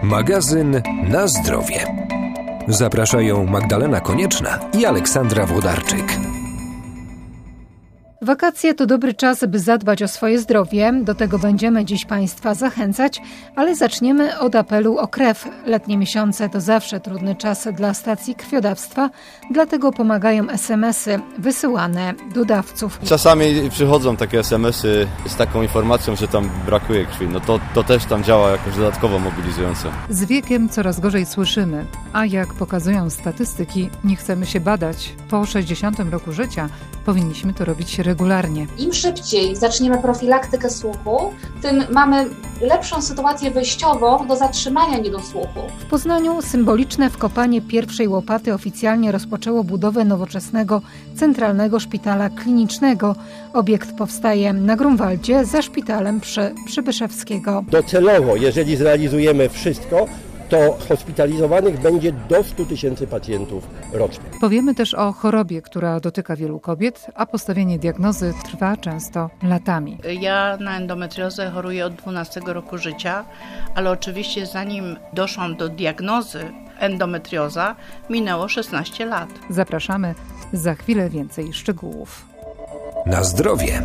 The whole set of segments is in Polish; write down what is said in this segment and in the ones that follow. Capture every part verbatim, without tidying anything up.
Magazyn Na zdrowie. Zapraszają Magdalena Konieczna i Aleksandra Włodarczyk. Wakacje to dobry czas, by zadbać o swoje zdrowie. Do tego będziemy dziś Państwa zachęcać, ale zaczniemy od apelu o krew. Letnie miesiące to zawsze trudny czas dla stacji krwiodawstwa, dlatego pomagają es em esy wysyłane do dawców. Czasami przychodzą takie es em esy z taką informacją, że tam brakuje krwi. No to, to też tam działa jakoś dodatkowo mobilizująco. Z wiekiem coraz gorzej słyszymy, a jak pokazują statystyki, nie chcemy się badać. Po sześćdziesiątym roku życia powinniśmy to robić regularnie. Im szybciej zaczniemy profilaktykę słuchu, tym mamy lepszą sytuację wyjściową do zatrzymania niedosłuchu. W Poznaniu symboliczne wkopanie pierwszej łopaty oficjalnie rozpoczęło budowę nowoczesnego Centralnego Szpitala Klinicznego. Obiekt powstaje na Grunwaldzie za szpitalem przy Przybyszewskiego. Docelowo, jeżeli zrealizujemy wszystko, to hospitalizowanych będzie do stu tysięcy pacjentów rocznie. Powiemy też o chorobie, która dotyka wielu kobiet, a postawienie diagnozy trwa często latami. Ja na endometriozę choruję od dwunastego roku życia, ale oczywiście zanim doszłam do diagnozy endometrioza, minęło szesnaście lat. Zapraszamy, za chwilę więcej szczegółów. Na zdrowie.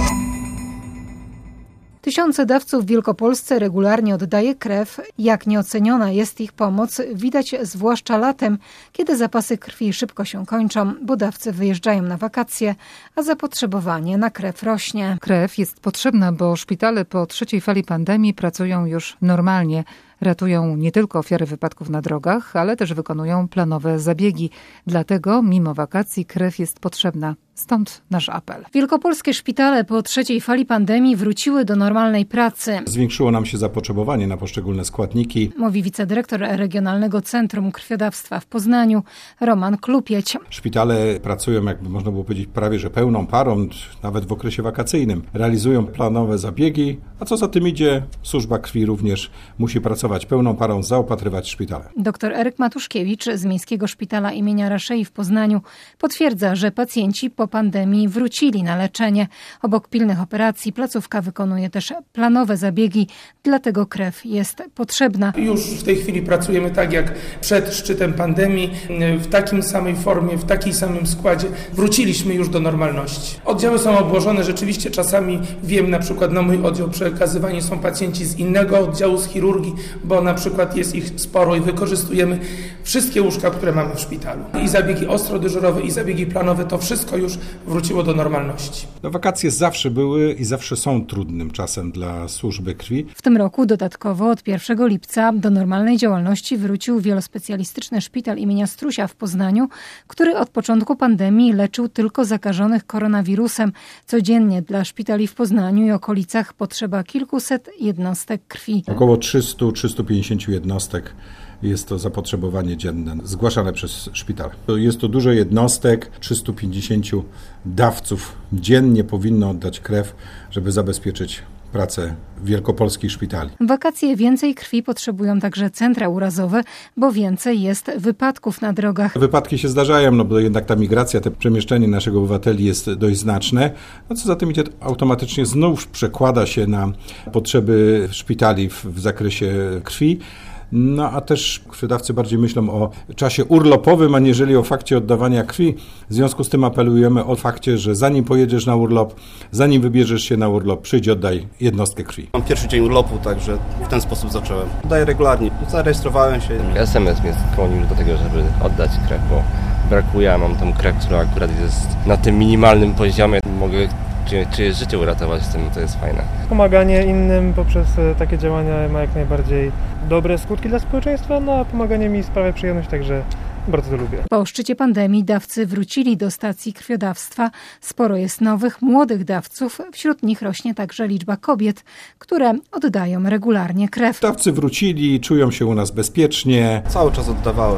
Tysiące dawców w Wielkopolsce regularnie oddaje krew. Jak nieoceniona jest ich pomoc, widać zwłaszcza latem, kiedy zapasy krwi szybko się kończą, bo dawcy wyjeżdżają na wakacje, a zapotrzebowanie na krew rośnie. Krew jest potrzebna, bo szpitale po trzeciej fali pandemii pracują już normalnie. Ratują nie tylko ofiary wypadków na drogach, ale też wykonują planowe zabiegi. Dlatego mimo wakacji krew jest potrzebna. Stąd nasz apel. Wielkopolskie szpitale po trzeciej fali pandemii wróciły do normalnej pracy. Zwiększyło nam się zapotrzebowanie na poszczególne składniki. Mówi wicedyrektor Regionalnego Centrum Krwiodawstwa w Poznaniu, Roman Klupieć. Szpitale pracują, jakby można było powiedzieć, prawie że pełną parą, nawet w okresie wakacyjnym. Realizują planowe zabiegi, a co za tym idzie, służba krwi również musi pracować pełną parą, zaopatrywać szpitale. Doktor Eryk Matuszkiewicz z Miejskiego Szpitala imienia Raszei w Poznaniu potwierdza, że pacjenci po pandemii wrócili na leczenie. Obok pilnych operacji placówka wykonuje też planowe zabiegi, dlatego krew jest potrzebna. Już w tej chwili pracujemy tak jak przed szczytem pandemii, w takiej samej formie, w takim samym składzie. Wróciliśmy już do normalności. Oddziały są obłożone, rzeczywiście czasami wiem, na przykład na mój oddział przekazywani są pacjenci z innego oddziału, z chirurgii, bo na przykład jest ich sporo i wykorzystujemy wszystkie łóżka, które mamy w szpitalu. I zabiegi ostrodyżurowe, i zabiegi planowe, to wszystko już wróciło do normalności. No, wakacje zawsze były i zawsze są trudnym czasem dla służby krwi. W tym roku dodatkowo od pierwszego lipca do normalnej działalności wrócił wielospecjalistyczny szpital imienia Strusia w Poznaniu, który od początku pandemii leczył tylko zakażonych koronawirusem. Codziennie dla szpitali w Poznaniu i okolicach potrzeba kilkuset jednostek krwi. Około trzysta do trzystu pięćdziesięciu jednostek. Jest to zapotrzebowanie dzienne zgłaszane przez szpital. Jest to dużo jednostek, trzystu pięćdziesięciu dawców dziennie powinno oddać krew, żeby zabezpieczyć pracę wielkopolskich szpitali. W wakacje więcej krwi potrzebują także centra urazowe, bo więcej jest wypadków na drogach. Wypadki się zdarzają, no bo jednak ta migracja, te przemieszczenie naszych obywateli jest dość znaczne. No co za tym idzie, automatycznie znów przekłada się na potrzeby szpitali w, w zakresie krwi. No a też krwiodawcy bardziej myślą o czasie urlopowym, aniżeli o fakcie oddawania krwi. W związku z tym apelujemy o fakcie, że zanim pojedziesz na urlop, zanim wybierzesz się na urlop, przyjdź, oddaj jednostkę krwi. Mam pierwszy dzień urlopu, także w ten sposób zacząłem. Oddaję regularnie. Zarejestrowałem się. es em es mnie skłonił do tego, żeby oddać krew, bo brakuje, a mam tą krew, która akurat jest na tym minimalnym poziomie. Mogę czyjeś życie uratować tym, to jest fajne. Pomaganie innym poprzez takie działania ma jak najbardziej dobre skutki dla społeczeństwa, no a pomaganie mi sprawia przyjemność, także bardzo to lubię. Po szczycie pandemii dawcy wrócili do stacji krwiodawstwa. Sporo jest nowych, młodych dawców. Wśród nich rośnie także liczba kobiet, które oddają regularnie krew. Dawcy wrócili, czują się u nas bezpiecznie. Cały czas oddawałem.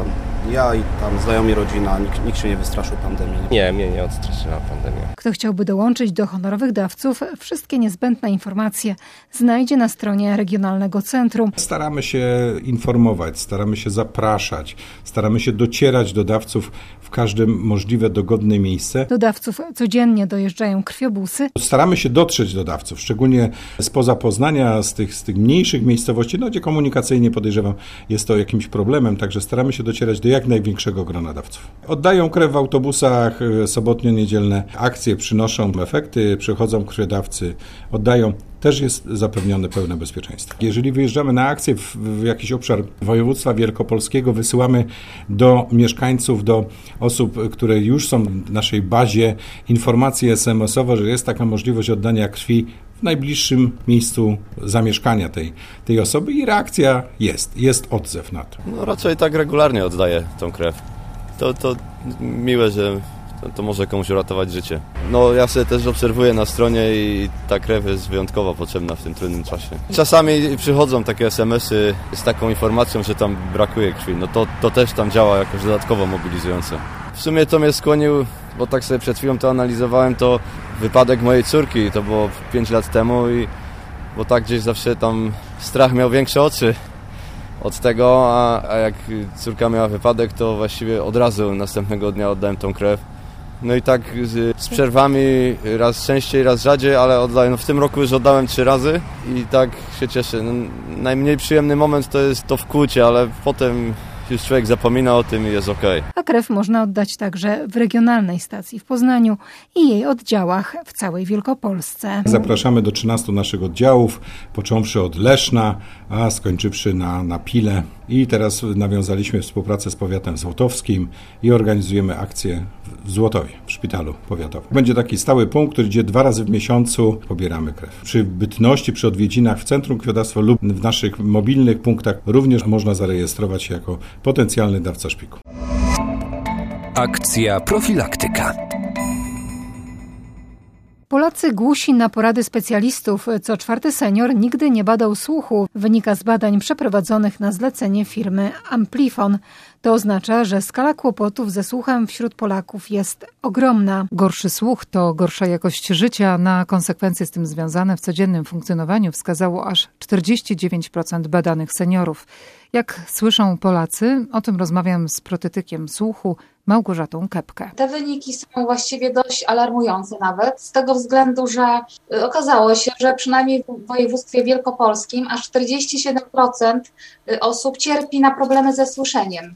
Ja i tam znajomi, rodzina, nikt, nikt się nie wystraszył pandemii. Nie, mnie nie odstraszyła pandemia. Kto chciałby dołączyć do honorowych dawców, wszystkie niezbędne informacje znajdzie na stronie Regionalnego Centrum. Staramy się informować, staramy się zapraszać, staramy się docierać do dawców w każde możliwe dogodne miejsce. Do dawców codziennie dojeżdżają krwiobusy. Staramy się dotrzeć do dawców, szczególnie spoza Poznania, z tych, z tych mniejszych miejscowości, no gdzie komunikacyjnie podejrzewam jest to jakimś problemem, także staramy się docierać do jak największego grona dawców. Oddają krew w autobusach, sobotnio-niedzielne akcje przynoszą efekty, przychodzą krwiodawcy, oddają. Też jest zapewnione pełne bezpieczeństwo. Jeżeli wyjeżdżamy na akcję w, w jakiś obszar województwa wielkopolskiego, wysyłamy do mieszkańców, do osób, które już są w naszej bazie, informacje es em esowe, że jest taka możliwość oddania krwi w najbliższym miejscu zamieszkania tej, tej osoby i reakcja jest, jest odzew na to. No raczej tak regularnie oddaję tą krew. To, to miłe, że To, to może komuś uratować życie. No ja sobie też obserwuję na stronie i ta krew jest wyjątkowo potrzebna w tym trudnym czasie. Czasami przychodzą takie es em esy z taką informacją, że tam brakuje krwi. No to, to też tam działa jakoś dodatkowo mobilizująco. W sumie to mnie skłonił, bo tak sobie przed chwilą to analizowałem, to wypadek mojej córki. To było pięć lat temu i bo tak gdzieś zawsze tam strach miał większe oczy od tego, a, a jak córka miała wypadek, to właściwie od razu następnego dnia oddałem tą krew. No i tak z, z przerwami raz częściej, raz rzadziej, ale oddaję. No w tym roku już oddałem trzy razy i tak się cieszę. No, najmniej przyjemny moment to jest to wkłucie, ale potem już człowiek zapomina o tym i jest okej. A krew można oddać także w regionalnej stacji w Poznaniu i jej oddziałach w całej Wielkopolsce. Zapraszamy do trzynastu naszych oddziałów, począwszy od Leszna, a skończywszy na, na Pile. I teraz nawiązaliśmy współpracę z powiatem złotowskim i organizujemy akcję w Złotowie, w szpitalu powiatowym. Będzie taki stały punkt, gdzie dwa razy w miesiącu pobieramy krew. Przy bytności, przy odwiedzinach w Centrum Krwiodawstwa lub w naszych mobilnych punktach również można zarejestrować się jako potencjalny dawca szpiku. Akcja profilaktyka. Polacy głusi na porady specjalistów. Co czwarty senior nigdy nie badał słuchu. Wynika z badań przeprowadzonych na zlecenie firmy Amplifon. To oznacza, że skala kłopotów ze słuchem wśród Polaków jest ogromna. Gorszy słuch to gorsza jakość życia. Na konsekwencje z tym związane w codziennym funkcjonowaniu wskazało aż czterdzieści dziewięć procent badanych seniorów. Jak słyszą Polacy, o tym rozmawiam z protetykiem słuchu Małgorzatą Kepkę. Te wyniki są właściwie dość alarmujące nawet, z tego względu, że okazało się, że przynajmniej w województwie wielkopolskim aż czterdzieści siedem procent osób cierpi na problemy ze słyszeniem.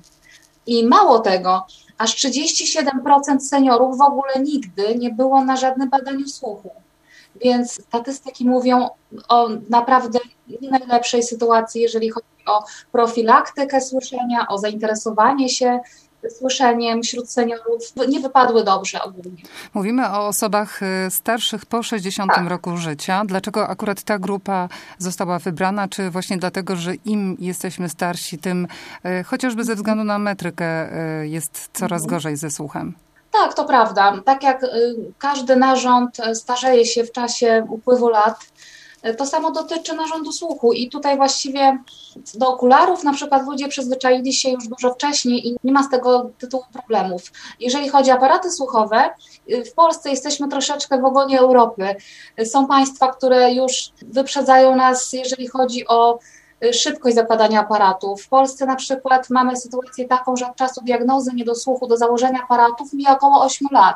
I mało tego, aż trzydzieści siedem procent seniorów w ogóle nigdy nie było na żadnym badaniu słuchu. Więc statystyki mówią o naprawdę nie najlepszej sytuacji, jeżeli chodzi o profilaktykę słyszenia, o zainteresowanie się słyszeniem wśród seniorów. Nie wypadły dobrze ogólnie. Mówimy o osobach starszych po sześćdziesiątym tak. roku życia. Dlaczego akurat ta grupa została wybrana? Czy właśnie dlatego, że im jesteśmy starsi, tym chociażby ze względu na metrykę jest coraz gorzej ze słuchem? Tak, to prawda. Tak jak każdy narząd starzeje się w czasie upływu lat, to samo dotyczy narządu słuchu i tutaj właściwie do okularów na przykład ludzie przyzwyczaili się już dużo wcześniej i nie ma z tego tytułu problemów. Jeżeli chodzi o aparaty słuchowe, w Polsce jesteśmy troszeczkę w ogonie Europy. Są państwa, które już wyprzedzają nas, jeżeli chodzi o szybkość zakładania aparatów. W Polsce na przykład mamy sytuację taką, że od czasu diagnozy niedosłuchu do założenia aparatów mija około ośmiu lat.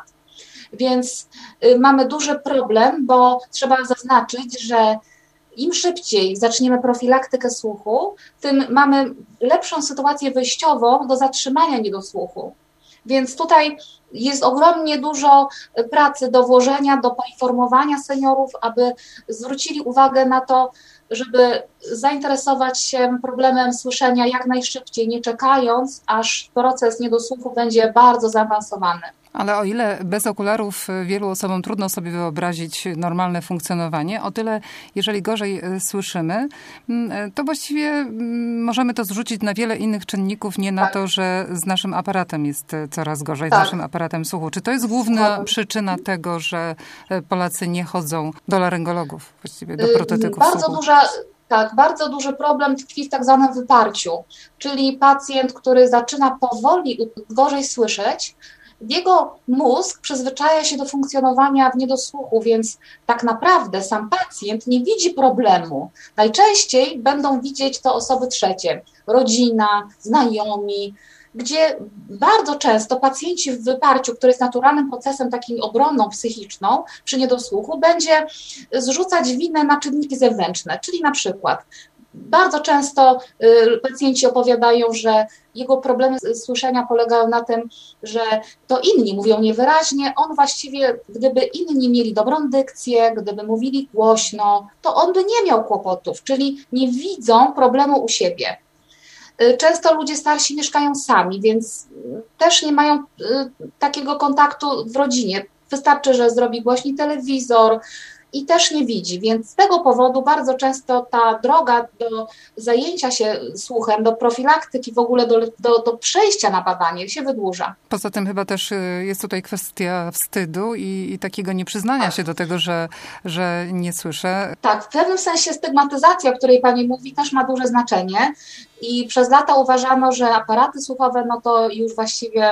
Więc mamy duży problem, bo trzeba zaznaczyć, że im szybciej zaczniemy profilaktykę słuchu, tym mamy lepszą sytuację wyjściową do zatrzymania niedosłuchu. Więc tutaj jest ogromnie dużo pracy do włożenia, do poinformowania seniorów, aby zwrócili uwagę na to, żeby zainteresować się problemem słyszenia jak najszybciej, nie czekając, aż proces niedosłuchu będzie bardzo zaawansowany. Ale o ile bez okularów wielu osobom trudno sobie wyobrazić normalne funkcjonowanie, o tyle jeżeli gorzej słyszymy, to właściwie możemy to zrzucić na wiele innych czynników, nie na tak. to, że z naszym aparatem jest coraz gorzej, tak. z naszym aparatem słuchu. Czy to jest główna przyczyna tego, że Polacy nie chodzą do laryngologów, właściwie do protetyków Bardzo słuchu? duża Tak, bardzo duży problem tkwi w tak zwanym wyparciu, czyli pacjent, który zaczyna powoli gorzej słyszeć, jego mózg przyzwyczaja się do funkcjonowania w niedosłuchu, więc tak naprawdę sam pacjent nie widzi problemu. Najczęściej będą widzieć to osoby trzecie, rodzina, znajomi, gdzie bardzo często pacjenci w wyparciu, który jest naturalnym procesem, takim obronną psychiczną przy niedosłuchu, będzie zrzucać winę na czynniki zewnętrzne, czyli na przykład bardzo często y, pacjenci opowiadają, że jego problemy słyszenia polegają na tym, że to inni mówią niewyraźnie, on właściwie, gdyby inni mieli dobrą dykcję, gdyby mówili głośno, to on by nie miał kłopotów, czyli nie widzą problemu u siebie. Często ludzie starsi mieszkają sami, więc też nie mają takiego kontaktu w rodzinie. Wystarczy, że zrobi głośniej telewizor i też nie widzi, więc z tego powodu bardzo często ta droga do zajęcia się słuchem, do profilaktyki, w ogóle do, do, do przejścia na badanie się wydłuża. Poza tym chyba też jest tutaj kwestia wstydu i, i takiego nieprzyznania tak. się do tego, że, że nie słyszę. Tak, w pewnym sensie stygmatyzacja, o której Pani mówi, też ma duże znaczenie. I przez lata uważano, że aparaty słuchowe no to już właściwie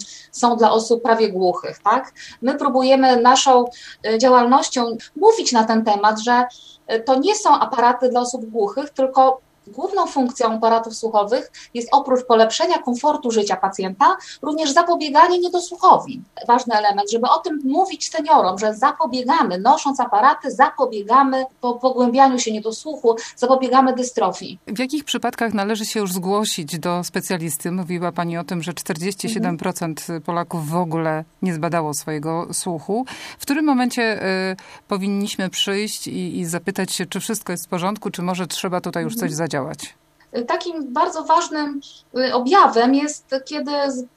są dla osób prawie głuchych, tak? My próbujemy naszą działalnością mówić na ten temat, że to nie są aparaty dla osób głuchych, tylko główną funkcją aparatów słuchowych jest oprócz polepszenia komfortu życia pacjenta, również zapobieganie niedosłuchowi. Ważny element, żeby o tym mówić seniorom, że zapobiegamy, nosząc aparaty, zapobiegamy po pogłębianiu się niedosłuchu, zapobiegamy dystrofii. W jakich przypadkach należy się już zgłosić do specjalisty? Mówiła Pani o tym, że czterdzieści siedem procent Polaków w ogóle nie zbadało swojego słuchu. W którym momencie y, powinniśmy przyjść i, i zapytać się, czy wszystko jest w porządku, czy może trzeba tutaj już coś zadziałać? Takim bardzo ważnym objawem jest, kiedy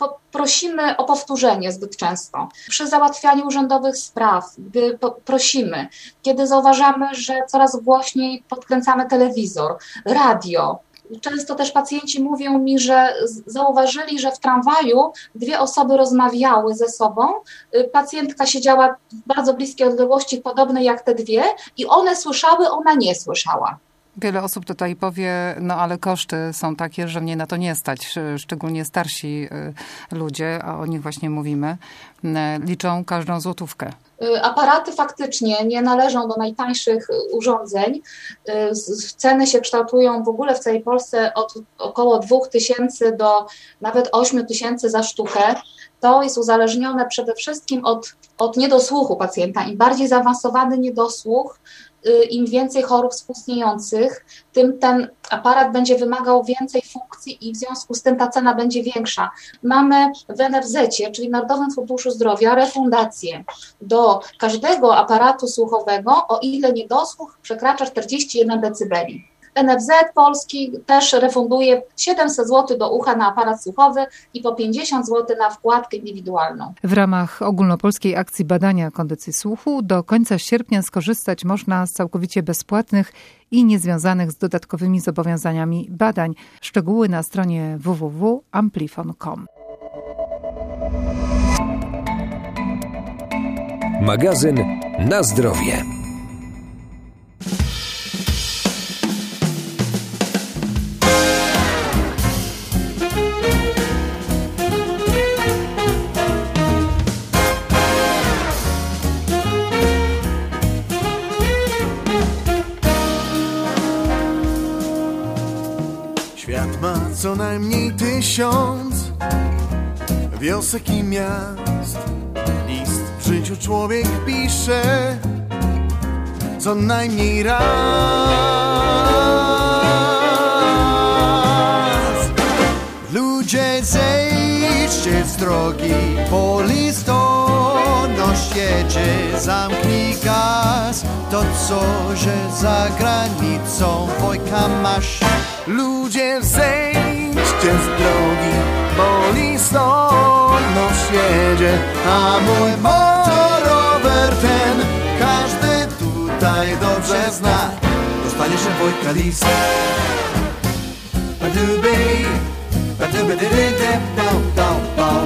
prosimy o powtórzenie zbyt często. Przy załatwianiu urzędowych spraw, gdy prosimy, kiedy zauważamy, że coraz głośniej podkręcamy telewizor, radio. Często też pacjenci mówią mi, że zauważyli, że w tramwaju dwie osoby rozmawiały ze sobą. Pacjentka siedziała w bardzo bliskiej odległości, podobnej jak te dwie, i one słyszały, ona nie słyszała. Wiele osób tutaj powie, no ale koszty są takie, że mnie na to nie stać. Szczególnie starsi ludzie, a o nich właśnie mówimy, liczą każdą złotówkę. Aparaty faktycznie nie należą do najtańszych urządzeń. Ceny się kształtują w ogóle w całej Polsce od około dwóch tysięcy do nawet ośmiu tysięcy za sztukę. To jest uzależnione przede wszystkim od, od niedosłuchu pacjenta. Im bardziej zaawansowany niedosłuch, im więcej chorób współistniejących, tym ten aparat będzie wymagał więcej funkcji i w związku z tym ta cena będzie większa. Mamy w en ef zecie, czyli Narodowym Funduszu Zdrowia, refundację do każdego aparatu słuchowego, o ile niedosłuch przekracza czterdzieści jeden decybeli. en ef zet Polski też refunduje siedemset złotych do ucha na aparat słuchowy i po pięćdziesiąt złotych na wkładkę indywidualną. W ramach ogólnopolskiej akcji badania kondycji słuchu do końca sierpnia skorzystać można z całkowicie bezpłatnych i niezwiązanych z dodatkowymi zobowiązaniami badań. Szczegóły na stronie w w w kropka amplifon kropka com. Magazyn Na Zdrowie. Świat ma co najmniej tysiąc wiosek i miast. List w życiu człowiek pisze co najmniej raz. Ludzie, zejdźcie z drogi, po listonosz jedzie, zamknij gaz. To co, że za granicą wojka masz? Ludzie, zejdźcie z drogi, bo listonosz jedzie, a mój motorower ten każdy tutaj dobrze zna. Dostaniesz się wojka list. Ba-du-bi, ba-du-bi-di-di-di-di-do-do-do.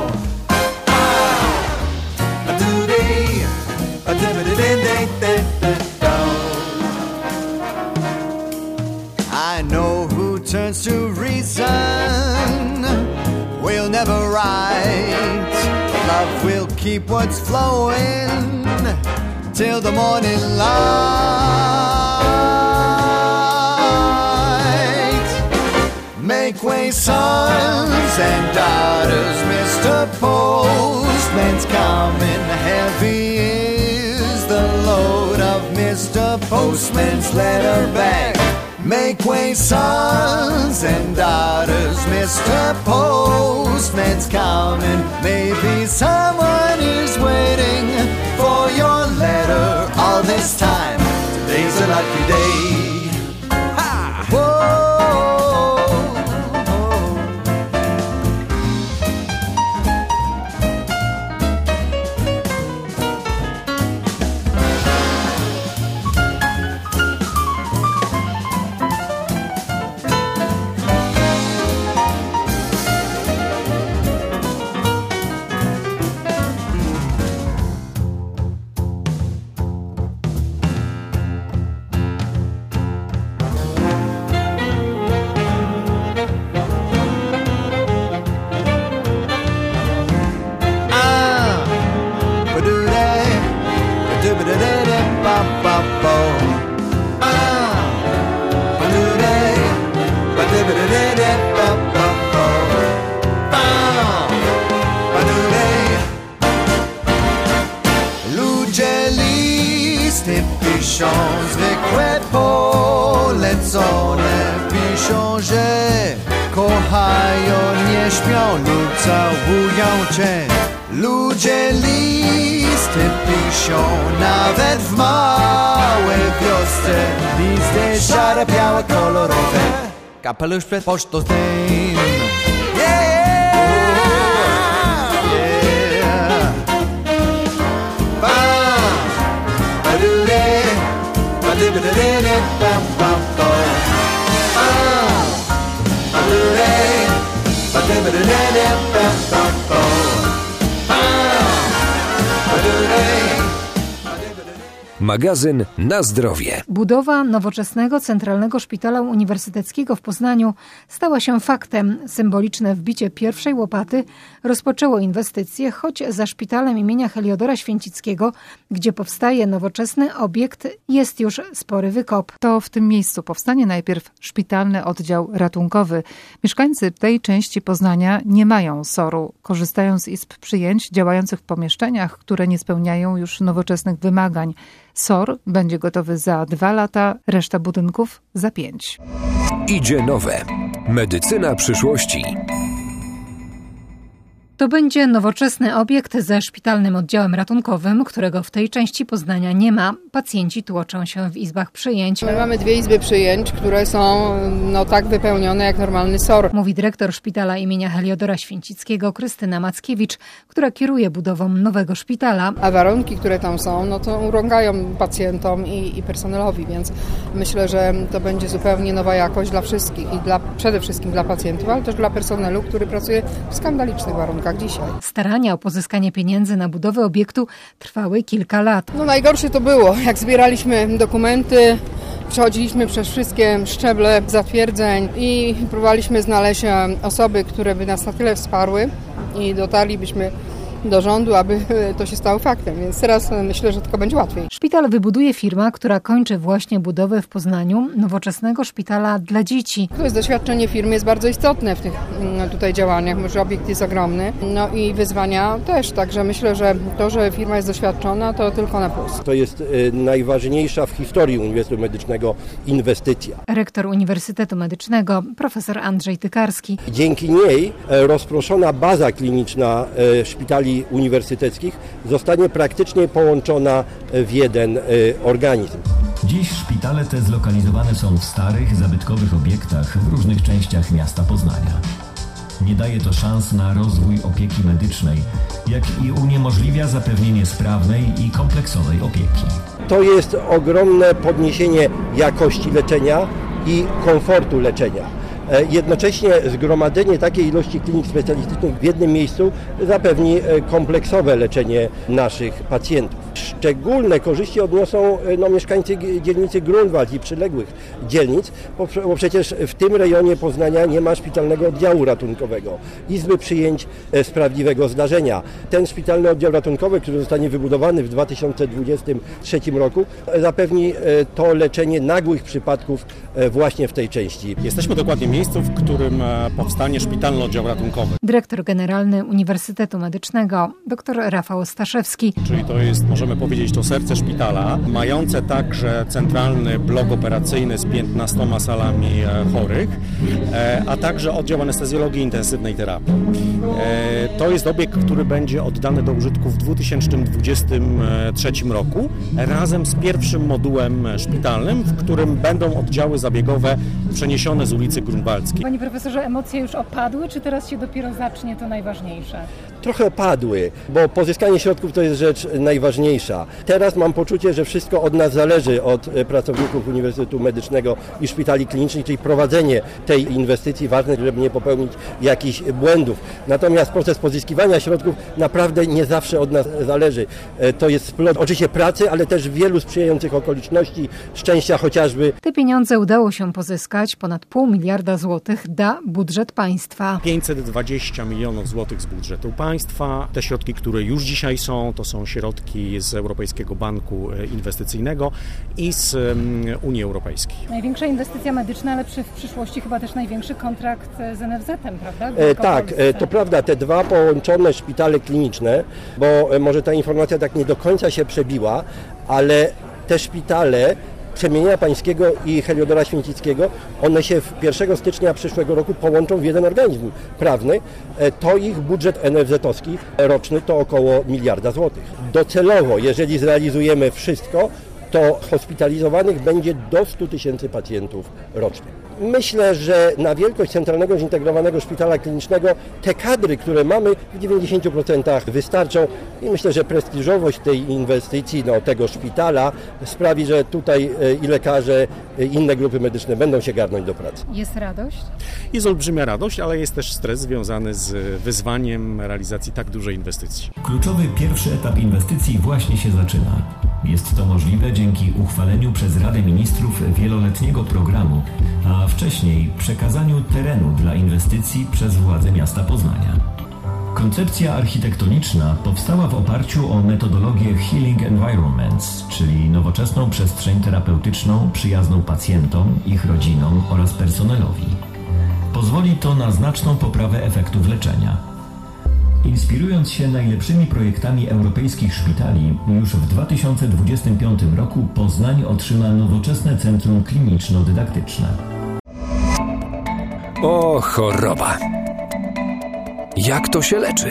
Ba-du-bi, ba-du-bi-di-di-di-di-do. know who turns to reason will never write. Love will keep what's flowing till the morning light. Make way, sons and daughters, Mister Postman's coming. Heavy is the load of Mister Postman's letter bag. Make way, sons and daughters, Mister Postman's coming. Maybe someone is waiting for your letter all this time. Today's a lucky day. Ha! Whoa! Ludzie listy piszą, zwykłe polecone piszą, że kochają, nie śpią lub całują cię. Ludzie listy piszą, nawet w małej wiosce. Listy szare, białe, kolorowe, kapelusz przed pocztą tym. Magazyn Na zdrowie. Budowa nowoczesnego Centralnego Szpitala Uniwersyteckiego w Poznaniu stała się faktem. Symboliczne wbicie pierwszej łopaty rozpoczęło inwestycje, choć za szpitalem imienia Heliodora Święcickiego, gdzie powstaje nowoczesny obiekt, jest już spory wykop. To w tym miejscu powstanie najpierw szpitalny oddział ratunkowy. Mieszkańcy tej części Poznania nie mają soru. Korzystają z izb przyjęć działających w pomieszczeniach, które nie spełniają już nowoczesnych wymagań. S O R będzie gotowy za dwa lata, reszta budynków za pięć. Idzie nowe. Medycyna przyszłości. To będzie nowoczesny obiekt ze szpitalnym oddziałem ratunkowym, którego w tej części Poznania nie ma. Pacjenci tłoczą się w izbach przyjęć. My mamy dwie izby przyjęć, które są no, tak wypełnione jak normalny S O R. Mówi dyrektor szpitala imienia Heliodora Święcickiego Krystyna Mackiewicz, która kieruje budową nowego szpitala. A warunki, które tam są, no to urągają pacjentom i, i personelowi, więc myślę, że to będzie zupełnie nowa jakość dla wszystkich i dla, przede wszystkim dla pacjentów, ale też dla personelu, który pracuje w skandalicznych warunkach dzisiaj. Starania o pozyskanie pieniędzy na budowę obiektu trwały kilka lat. No najgorsze to było, jak zbieraliśmy dokumenty, przechodziliśmy przez wszystkie szczeble zatwierdzeń i próbowaliśmy znaleźć osoby, które by nas na tyle wsparły i dotarlibyśmy do rządu, aby to się stało faktem, więc teraz myślę, że tylko będzie łatwiej. Szpital wybuduje firma, która kończy właśnie budowę w Poznaniu nowoczesnego szpitala dla dzieci. To jest doświadczenie firmy, jest bardzo istotne w tych tutaj działaniach, może obiekt jest ogromny, no i wyzwania też, także myślę, że to, że firma jest doświadczona, to tylko na plus. To jest y, najważniejsza w historii Uniwersytetu Medycznego inwestycja. Rektor Uniwersytetu Medycznego, profesor Andrzej Tykarski. Dzięki niej y, rozproszona baza kliniczna y, szpitali uniwersyteckich zostanie praktycznie połączona w jeden y, organizm. Dziś szpitale te zlokalizowane są w starych, zabytkowych obiektach w różnych częściach miasta Poznania. Nie daje to szans na rozwój opieki medycznej, jak i uniemożliwia zapewnienie sprawnej i kompleksowej opieki. To jest ogromne podniesienie jakości leczenia i komfortu leczenia. Jednocześnie zgromadzenie takiej ilości klinik specjalistycznych w jednym miejscu zapewni kompleksowe leczenie naszych pacjentów. Szczególne korzyści odniosą no, mieszkańcy dzielnicy Grunwald i przyległych dzielnic, bo, bo przecież w tym rejonie Poznania nie ma szpitalnego oddziału ratunkowego, izby przyjęć z prawdziwego zdarzenia. Ten szpitalny oddział ratunkowy, który zostanie wybudowany w dwa tysiące dwudziestym trzecim roku, zapewni to leczenie nagłych przypadków właśnie w tej części. Jesteśmy dokładnie w miejscu, w którym powstanie szpitalny oddział ratunkowy. Dyrektor generalny Uniwersytetu Medycznego, dr Rafał Staszewski. Czyli to jest, możemy powiedzieć, to serce szpitala, mające także centralny blok operacyjny z piętnastoma salami chorych, a także oddział anestezjologii i intensywnej terapii. To jest obiekt, który będzie oddany do użytku w dwa tysiące dwudziestym trzecim roku razem z pierwszym modułem szpitalnym, w którym będą oddziały zabiegowe przeniesione z ulicy Grunwaldzkiej. Panie profesorze, emocje już opadły, czy teraz się dopiero zacznie to najważniejsze? Trochę opadły, bo pozyskanie środków to jest rzecz najważniejsza. Teraz mam poczucie, że wszystko od nas zależy, od pracowników Uniwersytetu Medycznego i szpitali klinicznych, czyli prowadzenie tej inwestycji ważne, żeby nie popełnić jakichś błędów. Natomiast proces pozyskiwania środków naprawdę nie zawsze od nas zależy. To jest splot oczywiście pracy, ale też wielu sprzyjających okoliczności, szczęścia chociażby. Te pieniądze udało się pozyskać, ponad pół miliarda złotych da budżet państwa. pięćset dwadzieścia milionów złotych z budżetu państwa. Te środki, które już dzisiaj są, to są środki z Europejskiego Banku Inwestycyjnego i z Unii Europejskiej. Największa inwestycja medyczna, ale przy, w przyszłości chyba też największy kontrakt z en ef zetem, prawda? E, tak, e, to prawda. Te dwa połączone szpitale kliniczne, bo e, może ta informacja tak nie do końca się przebiła, ale te szpitale Przemienienia Pańskiego i Heliodora Święcickiego, one się pierwszego stycznia przyszłego roku połączą w jeden organizm prawny. To ich budżet en ef zetowski roczny to około miliarda złotych. Docelowo, jeżeli zrealizujemy wszystko, to hospitalizowanych będzie do stu tysięcy pacjentów rocznie. Myślę, że na wielkość Centralnego Zintegrowanego Szpitala Klinicznego te kadry, które mamy, w dziewięćdziesięciu procentach wystarczą i myślę, że prestiżowość tej inwestycji, no, tego szpitala sprawi, że tutaj i lekarze, i inne grupy medyczne będą się garnąć do pracy. Jest radość? Jest olbrzymia radość, ale jest też stres związany z wyzwaniem realizacji tak dużej inwestycji. Kluczowy pierwszy etap inwestycji właśnie się zaczyna. Jest to możliwe dzięki uchwaleniu przez Radę Ministrów wieloletniego programu, a wcześniej przekazaniu terenu dla inwestycji przez władze miasta Poznania. Koncepcja architektoniczna powstała w oparciu o metodologię Healing Environments, czyli nowoczesną przestrzeń terapeutyczną przyjazną pacjentom, ich rodzinom oraz personelowi. Pozwoli to na znaczną poprawę efektów leczenia. Inspirując się najlepszymi projektami europejskich szpitali, już w dwa tysiące dwudziestym piątym roku Poznań otrzyma nowoczesne centrum kliniczno-dydaktyczne. O, choroba. Jak to się leczy?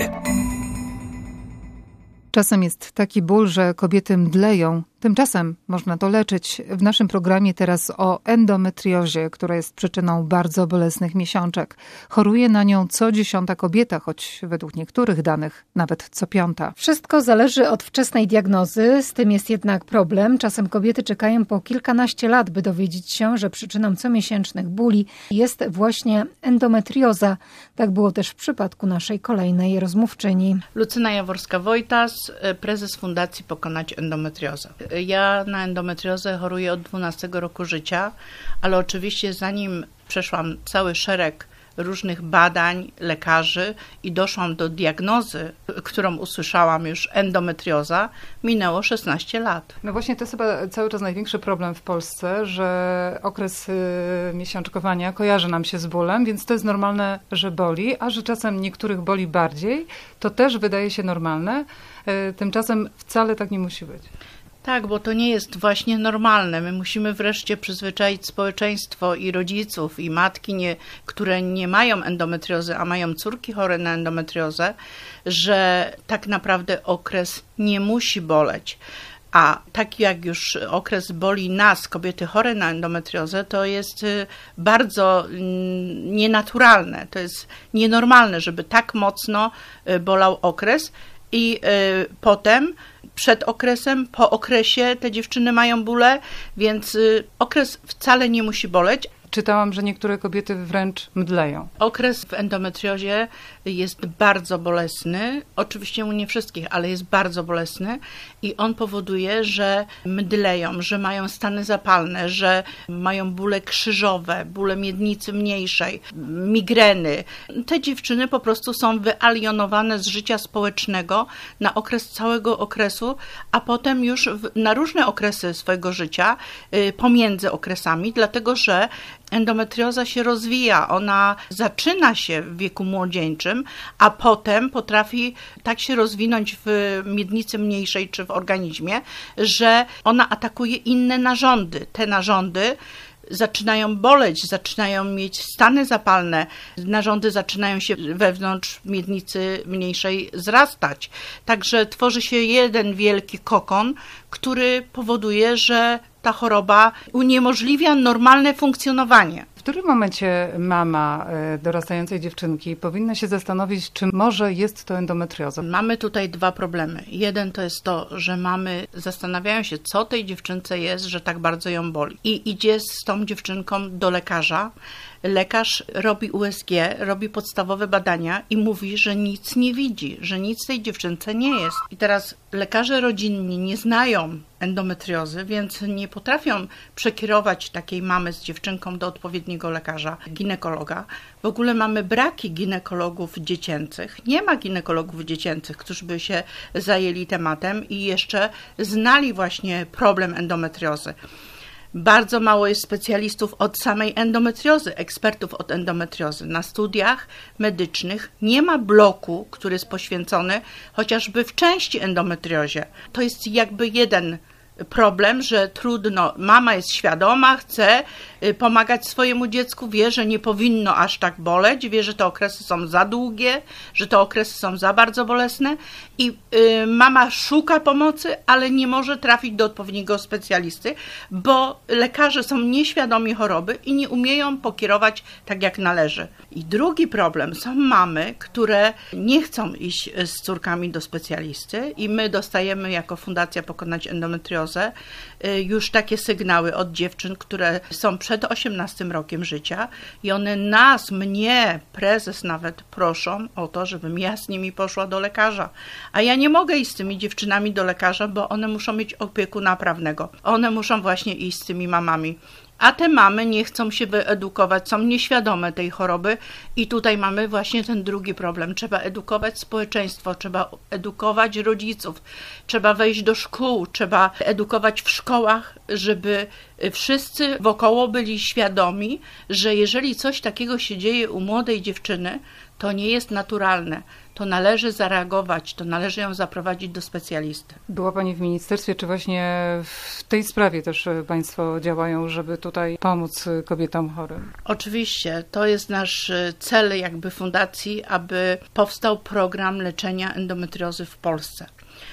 Czasem jest taki ból, że kobiety mdleją. Tymczasem można to leczyć. W naszym programie teraz o endometriozie, która jest przyczyną bardzo bolesnych miesiączek. Choruje na nią co dziesiąta kobieta, choć według niektórych danych nawet co piąta. Wszystko zależy od wczesnej diagnozy, z tym jest jednak problem. Czasem kobiety czekają po kilkanaście lat, by dowiedzieć się, że przyczyną comiesięcznych bóli jest właśnie endometrioza. Tak było też w przypadku naszej kolejnej rozmówczyni. Lucyna Jaworska-Wojtas, prezes Fundacji Pokonać Endometriozę. Ja na endometriozę choruję od dwunastego roku życia, ale oczywiście zanim przeszłam cały szereg różnych badań lekarzy i doszłam do diagnozy, którą usłyszałam już, endometrioza, minęło szesnaście lat. No właśnie to jest chyba cały czas największy problem w Polsce, że okres miesiączkowania kojarzy nam się z bólem, więc to jest normalne, że boli, a że czasem niektórych boli bardziej, to też wydaje się normalne, tymczasem wcale tak nie musi być. Tak, bo to nie jest właśnie normalne. My musimy wreszcie przyzwyczaić społeczeństwo i rodziców, i matki, nie, które nie mają endometriozy, a mają córki chore na endometriozę, że tak naprawdę okres nie musi boleć. A tak jak już okres boli nas, kobiety chore na endometriozę, to jest bardzo nienaturalne. To jest nienormalne, żeby tak mocno bolał okres i potem przed okresem, po okresie te dziewczyny mają bóle, więc okres wcale nie musi boleć. Czytałam, że niektóre kobiety wręcz mdleją. Okres w endometriozie jest bardzo bolesny. Oczywiście u nie wszystkich, ale jest bardzo bolesny i on powoduje, że mdleją, że mają stany zapalne, że mają bóle krzyżowe, bóle miednicy mniejszej, migreny. Te dziewczyny po prostu są wyalienowane z życia społecznego na okres całego okresu, a potem już w, na różne okresy swojego życia, y, pomiędzy okresami, dlatego że endometrioza się rozwija, ona zaczyna się w wieku młodzieńczym, a potem potrafi tak się rozwinąć w miednicy mniejszej czy w organizmie, że ona atakuje inne narządy. Te narządy zaczynają boleć, zaczynają mieć stany zapalne, narządy zaczynają się wewnątrz miednicy mniejszej zrastać. Także tworzy się jeden wielki kokon, który powoduje, że ta choroba uniemożliwia normalne funkcjonowanie. W którym momencie mama dorastającej dziewczynki powinna się zastanowić, czy może jest to endometrioza? Mamy tutaj dwa problemy. Jeden to jest to, że mamy zastanawiają się, co tej dziewczynce jest, że tak bardzo ją boli. I idzie z tą dziewczynką do lekarza. Lekarz robi U S G, robi podstawowe badania i mówi, że nic nie widzi, że nic tej dziewczynce nie jest. I teraz lekarze rodzinni nie znają endometriozy, więc nie potrafią przekierować takiej mamy z dziewczynką do odpowiedniego lekarza, ginekologa. W ogóle mamy braki ginekologów dziecięcych. Nie ma ginekologów dziecięcych, którzy by się zajęli tematem i jeszcze znali właśnie problem endometriozy. Bardzo mało jest specjalistów od samej endometriozy, ekspertów od endometriozy. Na studiach medycznych nie ma bloku, który jest poświęcony chociażby w części endometriozie. To jest jakby jeden problem, że trudno, mama jest świadoma, chce pomagać swojemu dziecku, wie, że nie powinno aż tak boleć, wie, że te okresy są za długie, że te okresy są za bardzo bolesne i y, mama szuka pomocy, ale nie może trafić do odpowiedniego specjalisty, bo lekarze są nieświadomi choroby i nie umieją pokierować tak jak należy. I drugi problem są mamy, które nie chcą iść z córkami do specjalisty i my dostajemy jako Fundacja Pokonać Endometriozę już takie sygnały od dziewczyn, które są przed osiemnastym rokiem życia i one nas, mnie, prezes nawet proszą o to, żebym ja z nimi poszła do lekarza. A ja nie mogę iść z tymi dziewczynami do lekarza, bo one muszą mieć opiekuna prawnego. One muszą właśnie iść z tymi mamami. A te mamy nie chcą się wyedukować, są nieświadome tej choroby i tutaj mamy właśnie ten drugi problem. Trzeba edukować społeczeństwo, trzeba edukować rodziców, trzeba wejść do szkół, trzeba edukować w szkołach, żeby wszyscy wokoło byli świadomi, że jeżeli coś takiego się dzieje u młodej dziewczyny, to nie jest naturalne. To należy zareagować, to należy ją zaprowadzić do specjalisty. Była Pani w ministerstwie, czy właśnie w tej sprawie też Państwo działają, żeby tutaj pomóc kobietom chorym? Oczywiście, to jest nasz cel jakby fundacji, aby powstał program leczenia endometriozy w Polsce,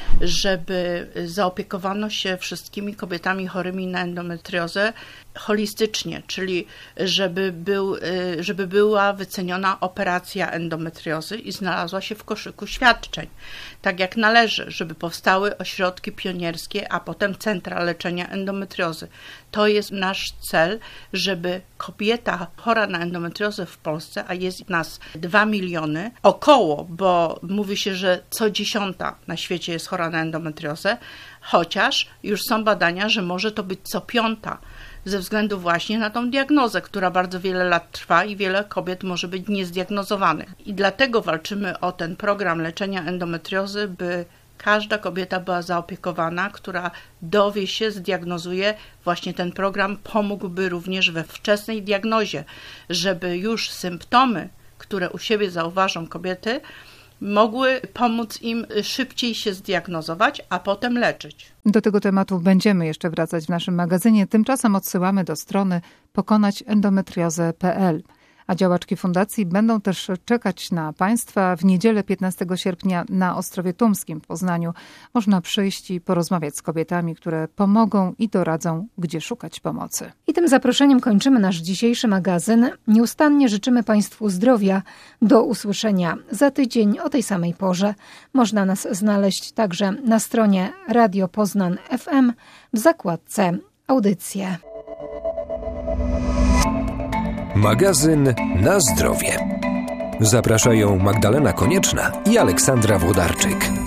żeby zaopiekowano się wszystkimi kobietami chorymi na endometriozę holistycznie, czyli żeby, był, żeby była wyceniona operacja endometriozy i znalazła się w koszyku świadczeń, tak jak należy, żeby powstały ośrodki pionierskie, a potem centra leczenia endometriozy. To jest nasz cel, żeby kobieta chora na endometriozę w Polsce, a jest nas dwa miliony, około, bo mówi się, że co dziesiąta na świecie jest chora na endometriozę, chociaż już są badania, że może to być co piąta, ze względu właśnie na tą diagnozę, która bardzo wiele lat trwa i wiele kobiet może być niezdiagnozowanych. I dlatego walczymy o ten program leczenia endometriozy, by każda kobieta była zaopiekowana, która dowie się, zdiagnozuje. Właśnie ten program pomógłby również we wczesnej diagnozie, żeby już symptomy, które u siebie zauważą kobiety, mogły pomóc im szybciej się zdiagnozować, a potem leczyć. Do tego tematu będziemy jeszcze wracać w naszym magazynie. Tymczasem odsyłamy do strony pokonać endometriozę kropka p l. A działaczki fundacji będą też czekać na Państwa w niedzielę piętnastego sierpnia na Ostrowie Tumskim w Poznaniu. Można przyjść i porozmawiać z kobietami, które pomogą i doradzą, gdzie szukać pomocy. I tym zaproszeniem kończymy nasz dzisiejszy magazyn. Nieustannie życzymy Państwu zdrowia. Do usłyszenia za tydzień o tej samej porze. Można nas znaleźć także na stronie Radio Poznań F M w zakładce Audycje. Magazyn Na zdrowie. Zapraszają Magdalena Konieczna i Aleksandra Włodarczyk.